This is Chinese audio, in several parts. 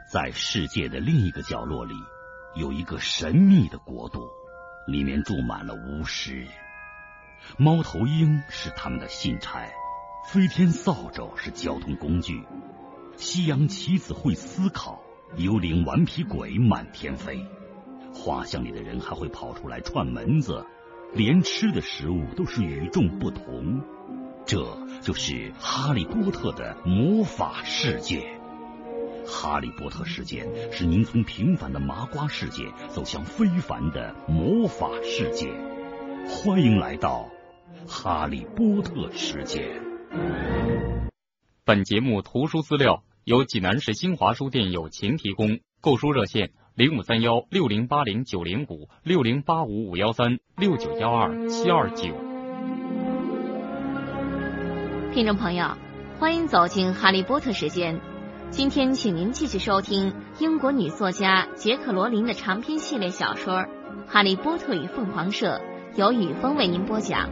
在世界的另一个角落里，有一个神秘的国度，里面住满了巫师。猫头鹰是他们的信差，飞天扫帚是交通工具，西洋棋子会思考，幽灵顽皮鬼满天飞。画像里的人还会跑出来串门子，连吃的食物都是与众不同。这就是哈利波特的魔法世界。哈利波特事件是您从平凡的麻瓜世界走向非凡的魔法世界。欢迎来到哈利波特世界。 本节目图书资料由济南市新华书店友情提供，购书热线05316080-905 6085-513 6912-729。 听众朋友，欢迎走进哈利波特时间。今天请您继续收听英国女作家杰克·罗琳的长篇系列小说《哈利波特与凤凰社》，由雨峰为您播讲。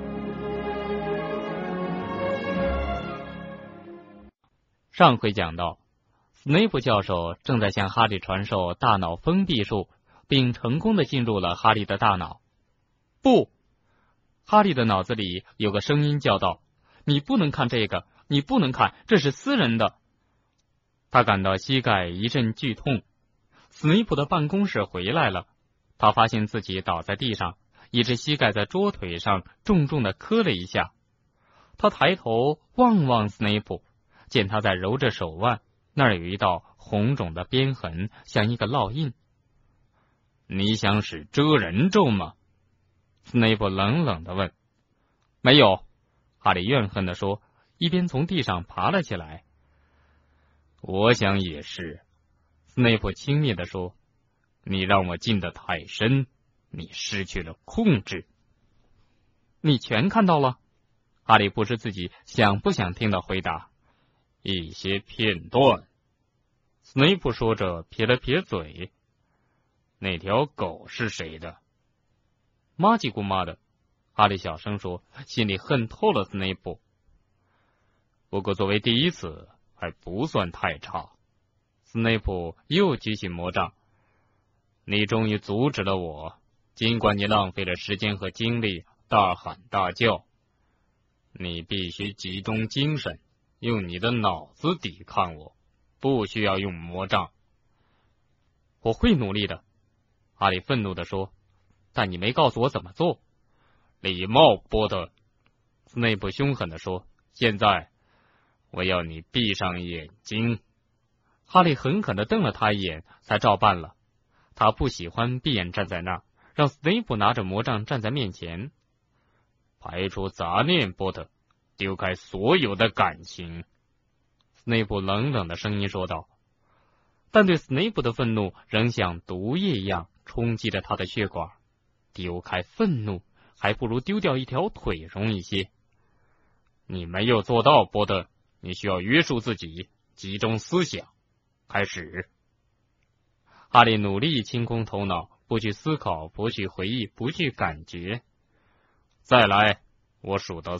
上回讲到，斯内普教授正在向哈利传授大脑封闭术，并成功地进入了哈利的大脑。不！哈利的脑子里有个声音叫道：“你不能看这个，你不能看，这是私人的。”他感到膝盖一阵剧痛。斯内普的办公室回来了，他发现自己倒在地上，一只膝盖在桌腿上重重地磕了一下。他抬头望望斯内普，见他在揉着手腕，那儿有一道红肿的边痕，像一个烙印。你想使遮人咒吗？斯内普冷冷地问。没有，哈利怨恨地说，一边从地上爬了起来。我想也是，斯内普轻蔑地说，你让我进得太深，你失去了控制。你全看到了？哈利不知自己想不想听的回答。一些片段。斯内普说着撇了撇嘴。那条狗是谁的？玛吉姑妈的。哈利小声说，心里恨透了斯内普。不过作为第一次还不算太差。斯内普又举起魔杖。你终于阻止了我，尽管你浪费了时间和精力大喊大叫。你必须集中精神，用你的脑子抵抗我，不需要用魔杖。我会努力的，哈利愤怒地说，但你没告诉我怎么做。礼貌，波特。斯内普凶狠地说，现在我要你闭上眼睛。哈利狠狠地瞪了他一眼，才照办了。他不喜欢闭眼站在那儿，让斯内普拿着魔杖站在面前。排除杂念，波特，丢开所有的感情。斯内普冷冷的声音说道。但对斯内普的愤怒仍像毒液一样冲击着他的血管。丢开愤怒，还不如丢掉一条腿容易些。你没有做到，波特，你需要约束自己，集中思想。开始。哈利努力清空头脑，不去思考，不去回忆，不去感觉。再来，我数到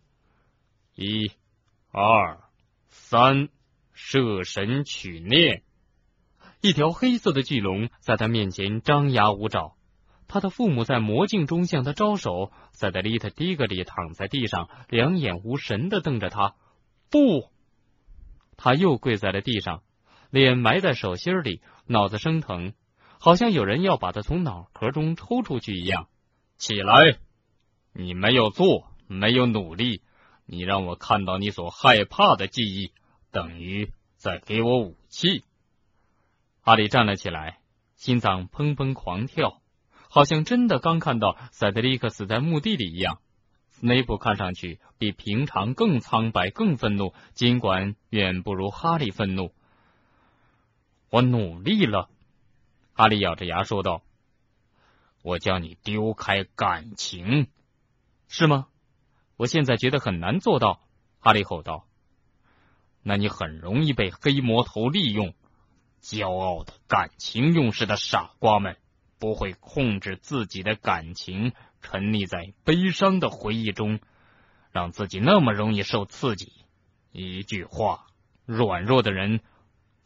3。1、2、3，摄神取念。一条黑色的巨龙在他面前张牙舞爪。他的父母在魔镜中向他招手，塞德利特·迪格里躺在地上，两眼无神地瞪着他。不！他又跪在了地上，脸埋在手心里，脑子生疼，好像有人要把他从脑壳中抽出去一样。起来！你没有做，没有努力，你让我看到你所害怕的记忆，等于在给我武器。哈利站了起来，心脏砰砰狂跳，好像真的刚看到塞德利克死在墓地里一样。斯内普看上去比平常更苍白，更愤怒，尽管远不如哈利愤怒。我努力了，哈利咬着牙说道。我叫你丢开感情。是吗？我现在觉得很难做到，哈利吼道。那你很容易被黑魔头利用。骄傲的感情用事的傻瓜们不会控制自己的感情，沉溺在悲伤的回忆中，让自己那么容易受刺激。一句话，软弱的人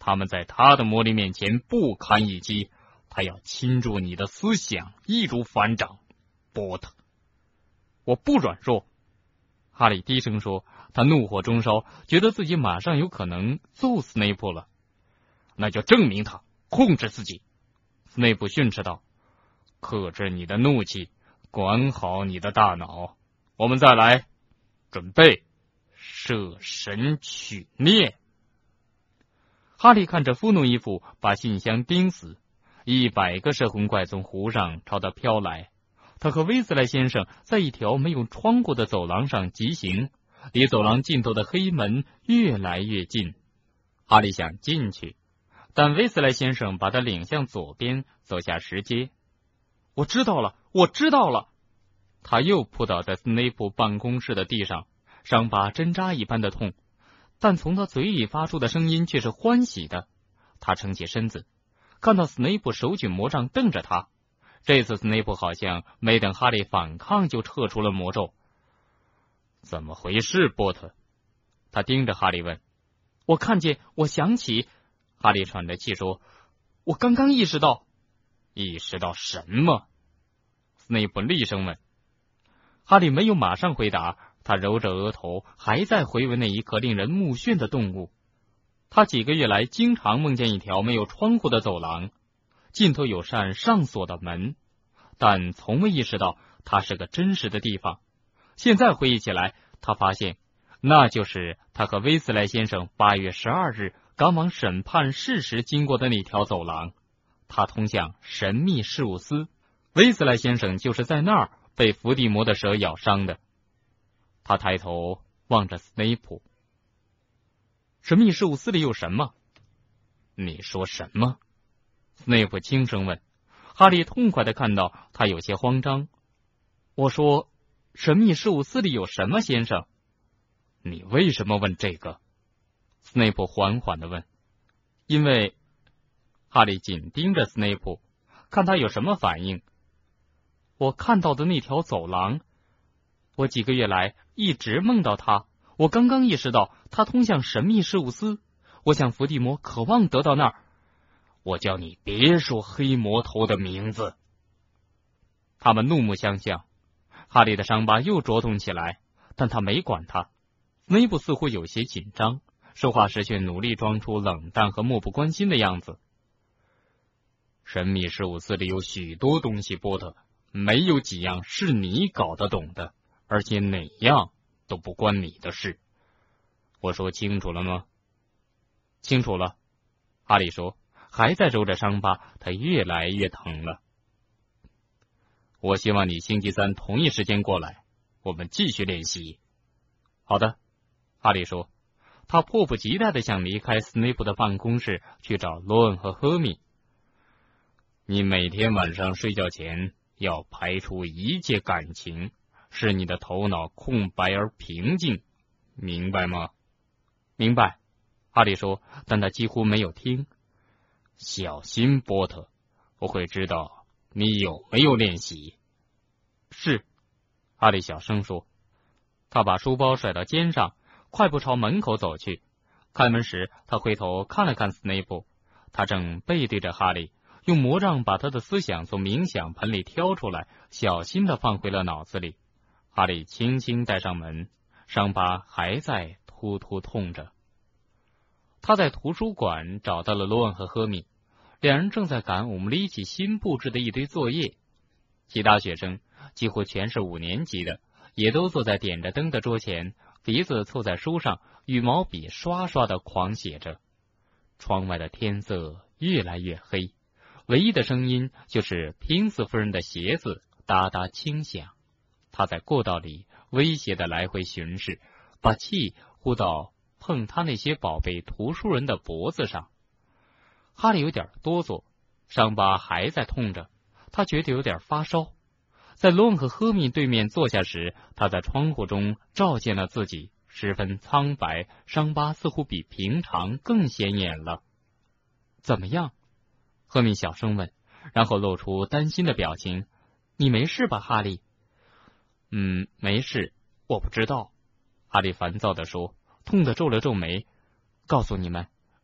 他们在他的魔力面前不堪一击，他要侵入你的思想，易如反掌。波特，我不软弱。哈利低声说，他怒火中烧，觉得自己马上有可能揍斯内普了。那就证明他控制自己。斯内普训斥道，克制你的怒气，管好你的大脑。我们再来，准备，摄神取念。哈利看着夫诺伊夫把信箱钉死，100个摄魂怪从湖上朝他飘来。他和威斯莱先生在一条没有窗户的走廊上疾行，离走廊尽头的黑门越来越近。哈利想进去，但威斯莱先生把他领向左边，走下石阶。我知道了，我知道了。他又扑倒在斯内普办公室的地上，伤疤针扎一般的痛，但从他嘴里发出的声音却是欢喜的。他撑起身子，看到斯内普手举魔杖瞪着他。这次斯内普好像没等哈利反抗就撤出了魔咒。怎么回事，波特？他盯着哈利问。我看见，我想起。哈利喘着气说，我刚刚意识到。意识到什么？斯内普厉声问。哈利没有马上回答，他揉着额头，还在回味那一刻令人目眩的动物。他几个月来经常梦见一条没有窗户的走廊，尽头有扇上锁的门，但从未意识到它是个真实的地方。现在回忆起来，他发现那就是他和威斯莱先生8月12日赶往审判室时经过的那条走廊，它通向神秘事务司。威斯莱先生就是在那儿被伏地魔的蛇咬伤的。他抬头望着斯内普。神秘事务司里有什么？你说什么？斯内普轻声问。哈利痛快地看到他有些慌张。我说，神秘事务司里有什么，先生？你为什么问这个？斯内普缓缓地问。因为……哈利紧盯着斯内普，看他有什么反应。我看到的那条走廊，我几个月来一直梦到它。我刚刚意识到它通向神秘事务司。我想伏地魔渴望得到那儿。我叫你别说黑魔头的名字。他们怒目相向。哈利的伤疤又灼痛起来，但他没管他。斯内普似乎有些紧张，说话时却努力装出冷淡和漠不关心的样子。神秘事务司里有许多东西，波特，没有几样是你搞得懂的，而且哪样都不关你的事。我说清楚了吗？清楚了，哈利说，还在揉着伤疤，他越来越疼了。我希望你星期3同一时间过来，我们继续练习。好的，哈利说，他迫不及待地想离开斯内普的办公室，去找罗恩和赫米。你每天晚上睡觉前要排除一切感情，使你的头脑空白而平静，明白吗？明白，哈利说，但他几乎没有听。小心，波特，我会知道你有没有练习。是，哈利小声说。他把书包甩到肩上，快步朝门口走去。开门时，他回头看了看斯内普，他正背对着哈利，用魔杖把他的思想从冥想盆里挑出来，小心地放回了脑子里。哈利轻轻带上门，伤疤还在突突痛着。他在图书馆找到了罗恩和赫米，两人正在赶我们一起新布置的一堆作业。其他学生几乎全是5年级的，也都坐在点着灯的桌前，鼻子凑在书上，羽毛笔刷刷地狂写着。窗外的天色越来越黑，唯一的声音就是平斯夫人的鞋子哒哒轻响。他在过道里威胁地来回巡视，把气呼到碰他那些宝贝图书人的脖子上。哈利有点哆嗦，伤疤还在痛着，他觉得有点发烧。在罗恩和赫米对面坐下时，他在窗户中照见了自己，十分苍白，伤疤似乎比平常更显眼了。怎么样？赫米小声问，然后露出担心的表情。你没事吧，哈利？没事，我不知道。哈利烦躁地说，痛得皱了皱眉。告诉你们，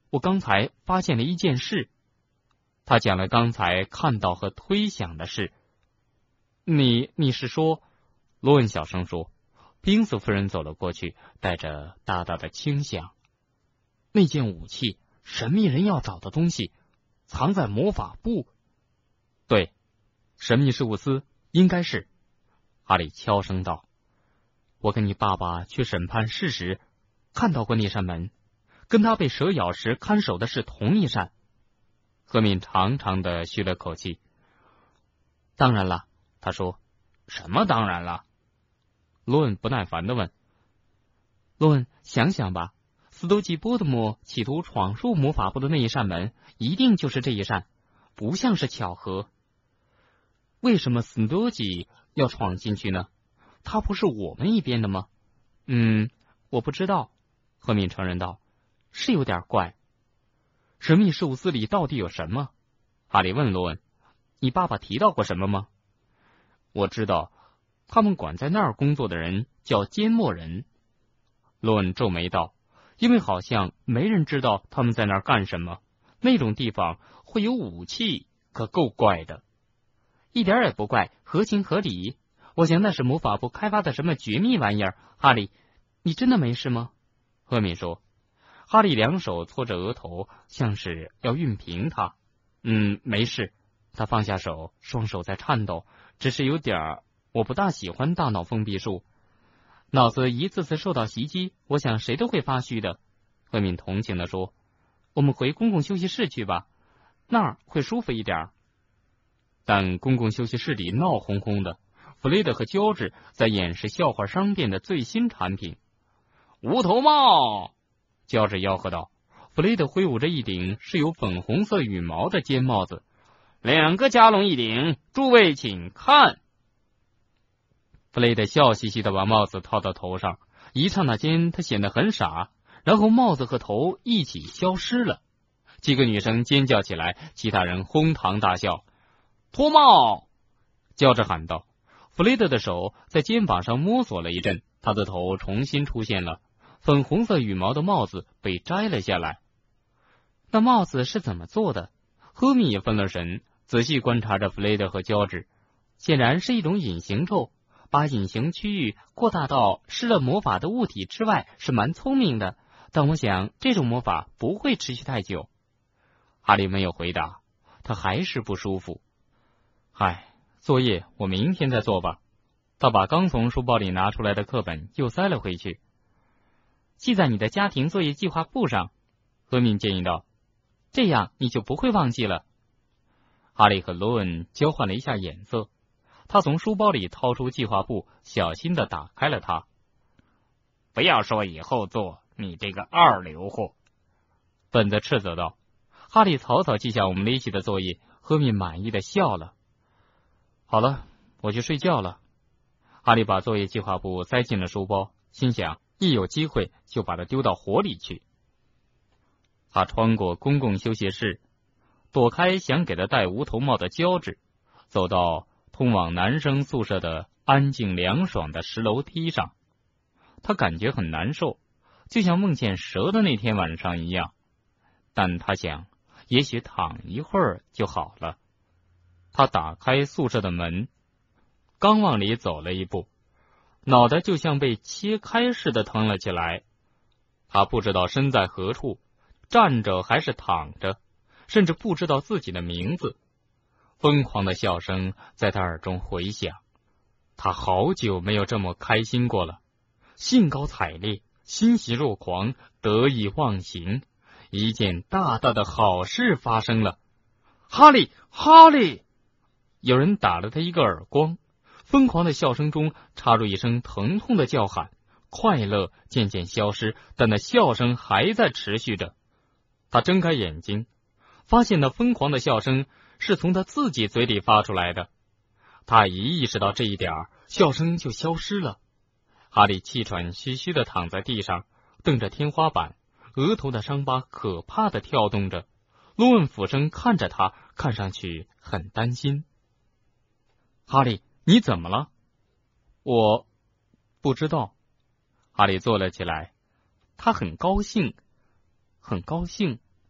我刚才发现了一件事。他讲了刚才看到和推想的事。你是说？罗恩小声说。宾斯夫人走了过去，带着大大的轻响。那件武器，神秘人要找的东西，藏在魔法部。对，神秘事务司应该是。哈利悄声道：“我跟你爸爸去审判室时，看到过那扇门，跟他被蛇咬时看守的是同一扇。”赫敏长长的吁了口气。当然了，他说。什么当然了？罗恩不耐烦地问。罗恩，想想吧，斯多吉波特姆企图闯入魔法部的那一扇门，一定就是这一扇，不像是巧合。为什么斯多吉要闯进去呢？他不是我们一边的吗？我不知道，赫敏承认道，是有点怪。神秘事务司里到底有什么？哈利问罗恩，你爸爸提到过什么吗？我知道，他们管在那儿工作的人叫缄默人。罗恩皱眉道，因为好像没人知道他们在那儿干什么，那种地方会有武器，可够怪的。一点也不怪，合情合理。我想那是魔法部开发的什么绝密玩意儿。哈利，你真的没事吗？赫敏说。哈利两手搓着额头，像是要熨平他。没事。他放下手，双手在颤抖，只是有点我不大喜欢大脑封闭术，脑子一次次受到袭击，我想谁都会发虚的。赫敏同情地说，我们回公共休息室去吧，那儿会舒服一点。但公共休息室里闹哄哄的，弗雷德和乔治在演示笑话商店的最新产品。无头帽！乔治吆喝道。弗雷德挥舞着一顶是有粉红色羽毛的尖帽子。2个加隆一顶，诸位请看。弗雷德笑嘻嘻的把帽子套到头上，一刹那间他显得很傻，然后帽子和头一起消失了。几个女生尖叫起来，其他人哄堂大笑。脱帽！乔治喊道。弗雷德的手在肩膀上摸索了一阵，他的头重新出现了，粉红色羽毛的帽子被摘了下来。那帽子是怎么做的？赫敏也分了神，仔细观察着弗雷德和乔治。显然是一种隐形咒，把隐形区域扩大到施了魔法的物体之外是蛮聪明的，但我想这种魔法不会持续太久。哈利没有回答，他还是不舒服。作业我明天再做吧。他把刚从书包里拿出来的课本又塞了回去。记在你的家庭作业计划簿上，赫敏建议道，这样你就不会忘记了。哈利和罗恩交换了一下眼色，他从书包里掏出计划簿，小心地打开了它。不要说以后做，你这个二流货，本子斥责道。哈利草草记下我们一起的作业，赫敏满意的笑了。好了，我去睡觉了。哈利把作业计划簿塞进了书包，心想一有机会就把它丢到火里去。他穿过公共休息室，躲开想给他戴无头帽的乔治，走到通往男生宿舍的安静凉爽的石楼梯上。他感觉很难受，就像梦见蛇的那天晚上一样，但他想也许躺一会儿就好了。他打开宿舍的门，刚往里走了一步，脑袋就像被切开似的疼了起来。他不知道身在何处，站着还是躺着，甚至不知道自己的名字。疯狂的笑声在他耳中回响，他好久没有这么开心过了，兴高采烈，欣喜若狂，得意忘形，一件大大的好事发生了。哈利，哈利！有人打了他一个耳光，疯狂的笑声中插入一声疼痛的叫喊，快乐渐渐消失，但那笑声还在持续着。他睁开眼睛，发现那疯狂的笑声是从他自己嘴里发出来的。他一意识到这一点，笑声就消失了。哈利气喘吁吁地躺在地上，瞪着天花板，额头的伤疤可怕地跳动着。罗恩俯身看着他，看上去很担心。哈利，你怎么了？我不知道。哈利坐了起来，他很高兴，很高兴，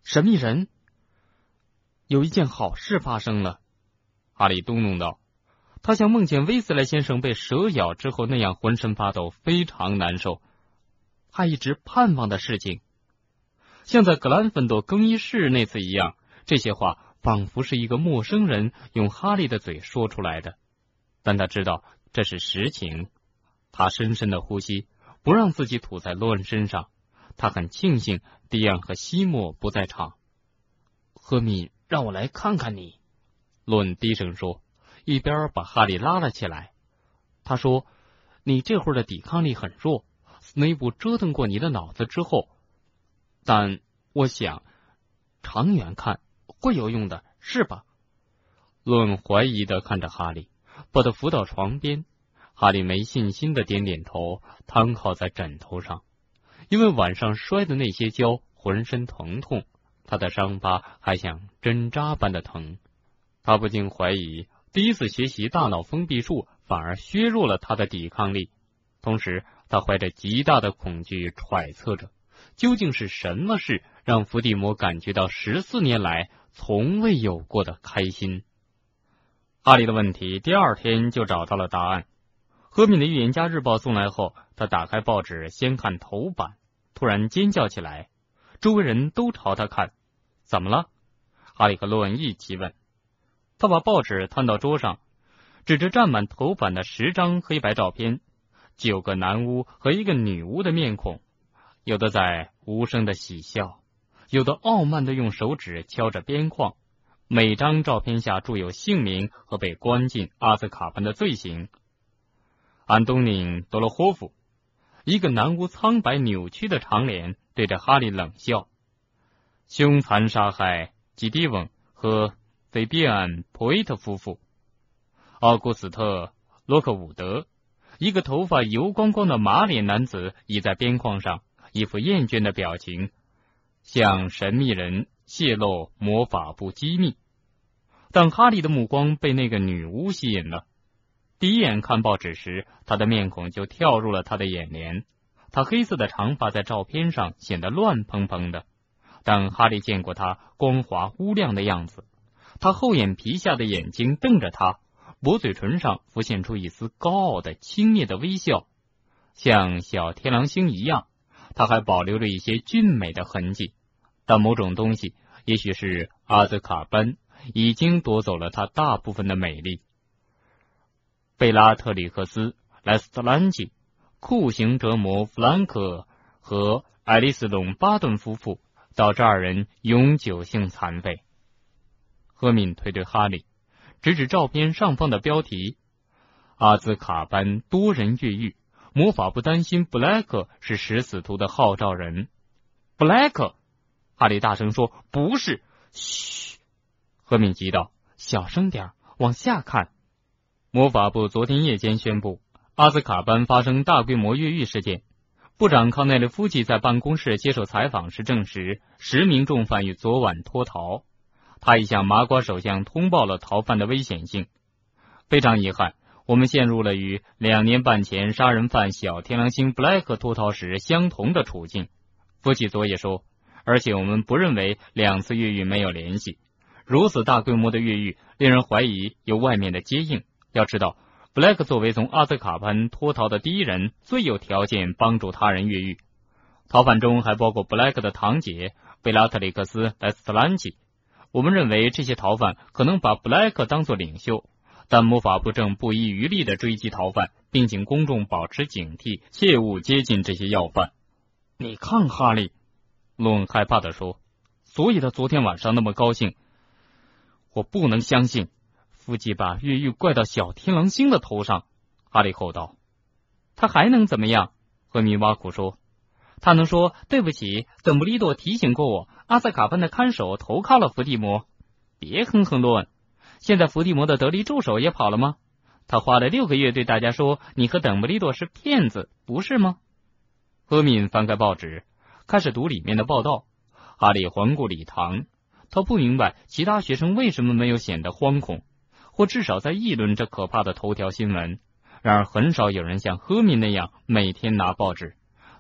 神秘人，有一件好事发生了。哈利嘟哝道，他像梦见威斯莱先生被蛇咬之后那样浑身发抖，非常难受。他一直盼望的事情，像在格兰芬多更衣室那次一样，这些话仿佛是一个陌生人用哈利的嘴说出来的，但他知道这是实情。他深深的呼吸，不让自己吐在罗恩身上。他很庆幸迪昂和西莫不在场。赫敏让我来看看你，罗恩低声说，一边把哈利拉了起来。他说，你这会儿的抵抗力很弱，斯内普折腾过你的脑子之后，但我想长远看会有用的，是吧？罗恩怀疑地看着哈利，把他扶到床边。哈利没信心地点点头，瘫靠在枕头上。因为晚上摔的那些跤，浑身疼痛，他的伤疤还像针扎般的疼。他不禁怀疑，第一次学习大脑封闭术反而削弱了他的抵抗力。同时，他怀着极大的恐惧揣测着，究竟是什么事让伏地魔感觉到14年来从未有过的开心。哈利的问题第二天就找到了答案。赫敏的预言家日报送来后，他打开报纸先看头版，突然尖叫起来，周围人都朝他看。怎么了？哈利和罗恩一起问。他把报纸摊到桌上，指着占满头版的10张黑白照片，9个男巫和1个女巫的面孔，有的在无声的喜笑，有的傲慢地用手指敲着边框。每张照片下注有姓名和被关进阿兹卡班的罪行。安东尼·多罗霍夫，一个男巫苍白扭曲的长脸对着哈利冷笑。凶残杀害吉迪翁和菲比安·普伊特夫妇。奥古斯特·洛克伍德，一个头发油光光的马脸男子倚在边框上，一副厌倦的表情，向神秘人泄露魔法部机密。但哈利的目光被那个女巫吸引了。第一眼看报纸时，他的面孔就跳入了他的眼帘。他黑色的长发在照片上显得乱蓬蓬的，但哈利见过他光滑乌亮的样子。他厚眼皮下的眼睛瞪着他，薄嘴唇上浮现出一丝高傲的轻蔑的微笑。像小天狼星一样，他还保留着一些俊美的痕迹，但某种东西，也许是阿兹卡班，已经夺走了他大部分的美丽。贝拉特里克斯、莱斯特兰基、酷刑折磨弗兰克和爱丽丝·隆巴顿夫妇，导致2人永久性残废。赫敏推对哈利，指指照片上方的标题：阿兹卡班多人越狱，魔法部担心布莱克是食死徒的号召人。布莱克！哈利大声说：“不是！”嘘！赫敏急道：“小声点，往下看。”魔法部昨天夜间宣布，阿兹卡班发生大规模越狱事件。部长康内利夫吉在办公室接受采访时证实，10名重犯于昨晚脱逃。他已向麻瓜首相通报了逃犯的危险性。非常遗憾，我们陷入了与2年半前杀人犯小天狼星布莱克脱逃时相同的处境。夫吉昨夜说，而且我们不认为2次越狱没有联系。如此大规模的越狱，令人怀疑有外面的接应。要知道，布莱克作为从阿兹卡班脱逃的第一人，最有条件帮助他人越狱。逃犯中还包括布莱克的堂姐贝拉特里克斯·莱斯特兰基。我们认为这些逃犯可能把布莱克当作领袖，但魔法部正不遗余力地追击逃犯，并请公众保持警惕，切勿接近这些要犯。你看，哈利，罗恩害怕地说，所以他昨天晚上那么高兴。我不能相信。夫吉把越狱怪到小天狼星的头上，哈利吼道。他还能怎么样？赫敏挖苦说。他能说对不起，邓布利多提醒过我，阿兹卡班的看守投靠了伏地魔。别哼哼罗恩，现在伏地魔的得力助手也跑了吗？他花了6个月对大家说你和邓布利多是骗子，不是吗？赫敏翻开报纸，开始读里面的报道。哈利环顾礼堂，他不明白其他学生为什么没有显得惶恐，或至少在议论这可怕的头条新闻。然而很少有人像赫敏那样每天拿报纸，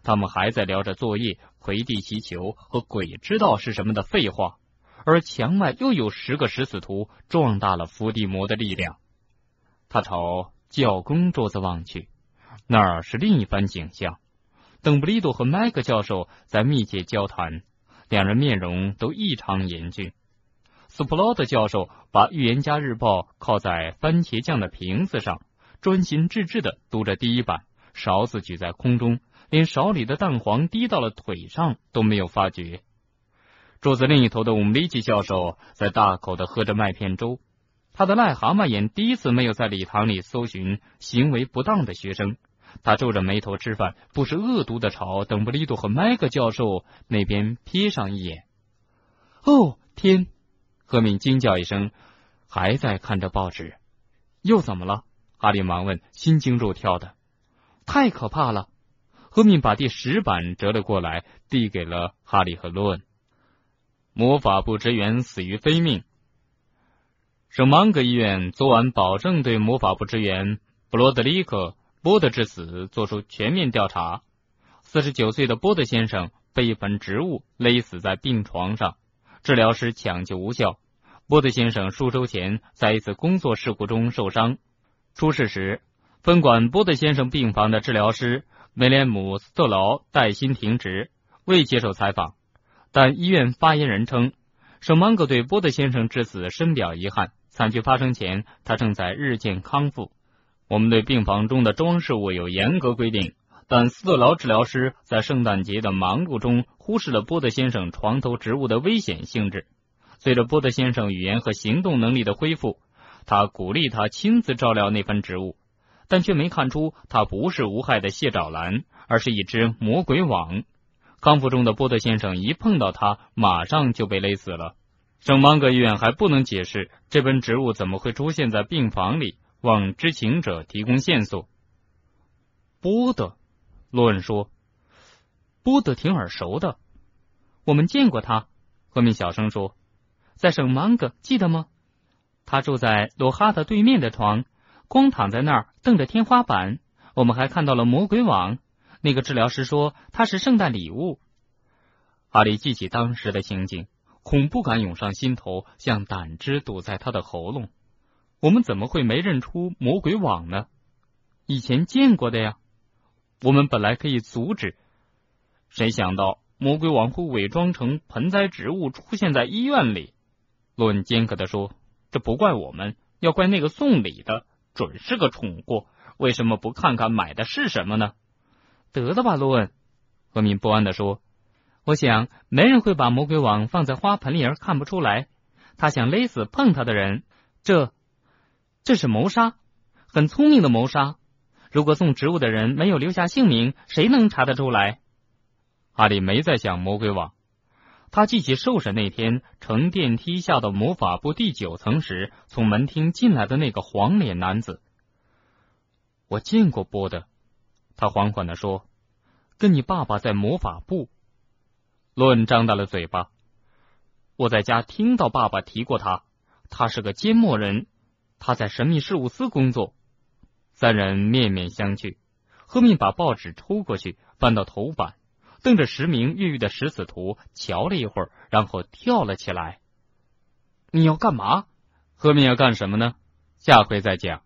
他们还在聊着作业、魁地奇球和鬼知道是什么的废话，而墙外又有10个食死徒壮大了伏地魔的力量。他朝教工桌子望去，那儿是另一番景象。邓布利多和麦克教授在密切交谈，两人面容都异常严峻。斯普劳特教授把《预言家日报》靠在番茄酱的瓶子上，专心致志地读着第一版，勺子举在空中，连勺里的蛋黄滴到了腿上都没有发觉。桌子另一头的伍姆利奇教授在大口地喝着麦片粥，他的癞蛤蟆眼第一次没有在礼堂里搜寻行为不当的学生，他皱着眉头吃饭，不时恶毒地朝邓布利多和麦克教授那边瞥上一眼。哦，天！赫敏惊叫一声，还在看着报纸。又怎么了？哈利忙问，心惊肉跳的。太可怕了！赫敏把第10版折了过来，递给了哈利和罗恩。魔法部职员死于非命。圣芒格医院昨晚保证对魔法部职员布罗德里克·波德之死做出全面调查。49岁的波德先生被一盆植物勒死在病床上，治疗师抢救无效。波德先生数周前在一次工作事故中受伤。出事时，分管波德先生病房的治疗师威廉姆·斯特劳带薪停职，未接受采访。但医院发言人称，圣芒格对波德先生致死深表遗憾，惨剧发生前他正在日渐康复。我们对病房中的装饰物有严格规定，但斯特劳治疗师在圣诞节的忙碌中忽视了波德先生床头植物的危险性质。随着波德先生语言和行动能力的恢复，他鼓励他亲自照料那盆植物，但却没看出它不是无害的蟹爪兰，而是一只魔鬼网。康复中的波德先生一碰到它，马上就被勒死了。圣芒格医院还不能解释这盆植物怎么会出现在病房里，望知情者提供线索。波德，洛恩说，波德挺耳熟的，我们见过他。赫敏小声说，在圣芒格，记得吗？他住在罗哈特对面的床，光躺在那儿瞪着天花板。我们还看到了魔鬼网，那个治疗师说它是圣诞礼物。哈利记起当时的情景，恐怖感涌上心头，像胆汁堵在他的喉咙。我们怎么会没认出魔鬼网呢？以前见过的呀。我们本来可以阻止，谁想到魔鬼网会伪装成盆栽植物出现在医院里。洛恩尖刻地说，这不怪我们，要怪那个送礼的，准是个蠢货，为什么不看看买的是什么呢？得了吧，洛恩，赫敏不安地说，我想没人会把魔鬼网放在花盆里而看不出来。他想勒死碰他的人，这是谋杀，很聪明的谋杀。如果送植物的人没有留下姓名，谁能查得出来？哈利没在想魔鬼网，他记起受审那天乘电梯下到魔法部第9层时，从门厅进来的那个黄脸男子。我见过波德，他缓缓地说，跟你爸爸在魔法部。罗恩张大了嘴巴，我在家听到爸爸提过他，他是个缄默人，他在神秘事务司工作。3人面面相觑，赫敏把报纸抽过去，翻到头版，瞪着10名越狱的食死徒瞧了一会儿，然后跳了起来。你要干嘛？赫敏要干什么呢？下回再讲。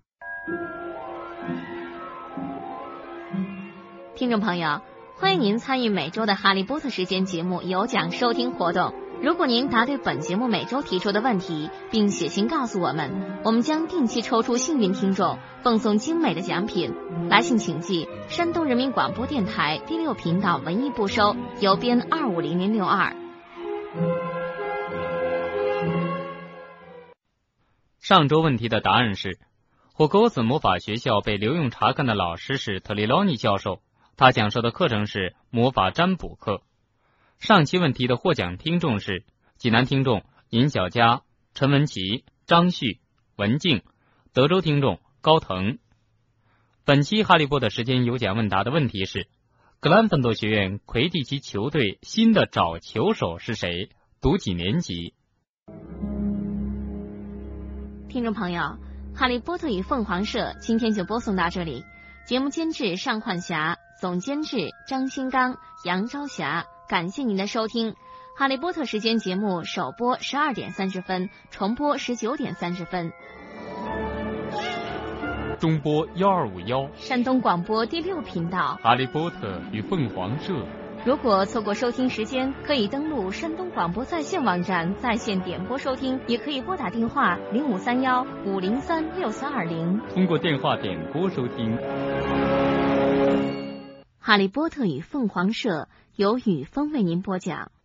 听众朋友，欢迎您参与每周的哈利波特时间节目有奖收听活动。如果您答对本节目每周提出的问题，并写信告诉我们，我们将定期抽出幸运听众，奉送精美的奖品。来信请寄山东人民广播电台第6频道文艺部收，邮编250062。 上周问题的答案是，霍格沃茨魔法学校被留用查看的老师是特里劳尼教授，他讲授的课程是魔法占卜课。上期问题的获奖听众是济南听众尹小佳、陈文琪、张旭、文静，德州听众高腾。本期哈利波特时间有奖问答的问题是，格兰芬多学院魁地奇球队新的找球手是谁？读几年级？ 听众朋友，哈利波特与凤凰社今天就播送到这里。节目监制尚焕霞， 总监制张新刚、杨朝霞。感谢您的收听。哈利波特时间节目首播12点30分，重播19点30分。 中波1251， 山东广播第6频道， 哈利波特与凤凰社。 如果错过收听时间，可以登录山东广播在线网站在线点播收听，也可以拨打电话0531-503-6320， 通过电话点播收听。 哈利波特与凤凰社由雨峰为您播讲。